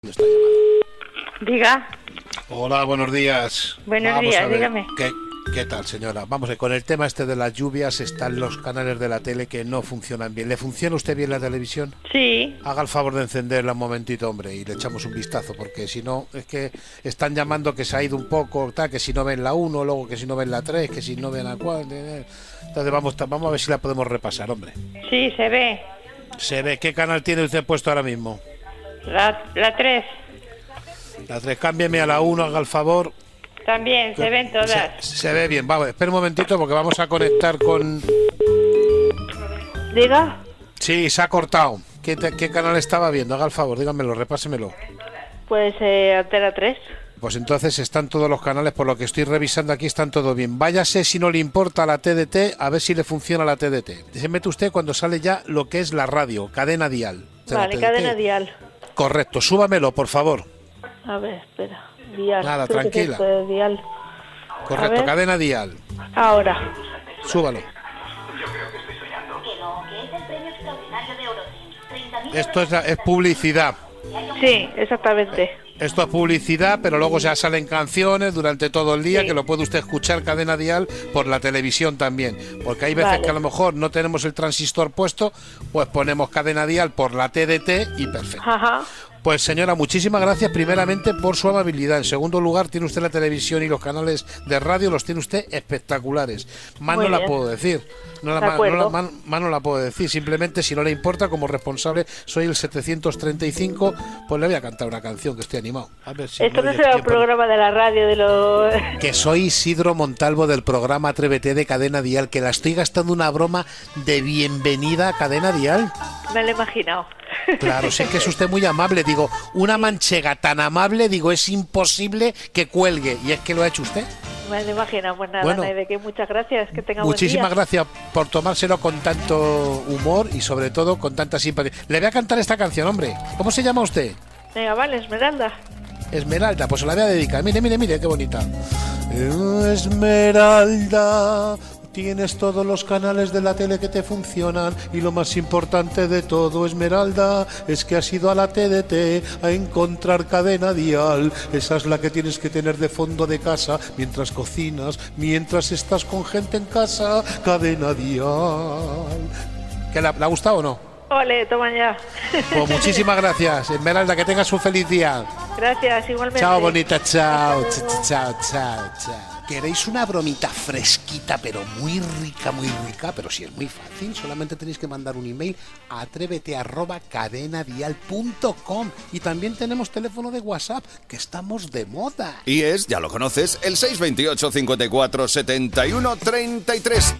Esta llamada. Diga. Hola, buenos días. Buenos días, dígame. ¿Qué tal, señora? Vamos a ver, con el tema este de las lluvias están los canales de la tele que no funcionan bien. ¿Le funciona a usted bien la televisión? Sí. Haga el favor de encenderla un momentito, hombre, y le echamos un vistazo, porque si no, es que están llamando que se ha ido un poco, tal, que si no ven la 1, luego que si no ven la 3, que si no ven la 4... Entonces vamos a ver si la podemos repasar, hombre. Sí, se ve. Se ve. ¿Qué canal tiene usted puesto ahora mismo? La 3. La 3, cámbieme a la 1, haga el favor. También, se ven todas. Se ve bien. Vamos, espera un momentito porque vamos a conectar con... Diga. Sí, se ha cortado. ¿Qué canal estaba viendo? Haga el favor, dígamelo, repásemelo. Pues Antena 3. Pues entonces están todos los canales, por lo que estoy revisando aquí, están todo bien. Váyase, si no le importa la TDT, a ver si le funciona la TDT. Se mete usted cuando sale ya lo que es la radio, cadena dial. Vale, cadena dial. Correcto, súbamelo, por favor. A ver, espera. Dial. Nada, Creo tranquila. que es dial. Correcto, cadena dial. Ahora. Súbalo. Esto es publicidad. Sí, exactamente. Esto es publicidad, pero luego ya salen canciones durante todo el día, sí, que lo puede usted escuchar cadena dial por la televisión también. Porque hay veces que a lo mejor no tenemos el transistor puesto, pues ponemos cadena dial por la TDT y perfecto. Ajá. Pues señora, muchísimas gracias primeramente por su amabilidad. En segundo lugar, tiene usted la televisión y los canales de radio, los tiene usted espectaculares. Más no la puedo decir. No la puedo decir. Simplemente, si no le importa, como responsable, soy el 735, pues le voy a cantar una canción que estoy animado. A ver si esto no será un programa de la radio de los... Que soy Isidro Montalvo del programa Atrévete de Cadena Dial, que la estoy gastando una broma de bienvenida a Cadena Dial. Me lo he imaginado. Claro, sé que es usted muy amable. Digo, una manchega tan amable, digo, es imposible que cuelgue. Y es que lo ha hecho usted. Me lo imagino, pues nada, bueno, de que muchas gracias, que tenga muchísimas buen día. Gracias por tomárselo con tanto humor y sobre todo con tanta simpatía. Le voy a cantar esta canción, hombre. ¿Cómo se llama usted? Venga, vale, Esmeralda. Esmeralda, pues se la voy a dedicar. Mire, qué bonita. Esmeralda, tienes todos los canales de la tele que te funcionan y lo más importante de todo, Esmeralda, es que has ido a la TDT a encontrar cadena dial. Esa es la que tienes que tener de fondo de casa mientras cocinas, mientras estás con gente en casa. Cadena dial. ¿Que le ha gustado o no? Ole, toma ya. Pues muchísimas gracias, Esmeralda, que tengas un feliz día. Gracias, igualmente. Chao, bonita, chao. ¿Queréis una bromita fresquita, pero muy rica, pero si es muy fácil, solamente tenéis que mandar un email a atrévete@cadenadial.com y también tenemos teléfono de WhatsApp, que estamos de moda. Y es, ya lo conoces, el 628 54 71 33.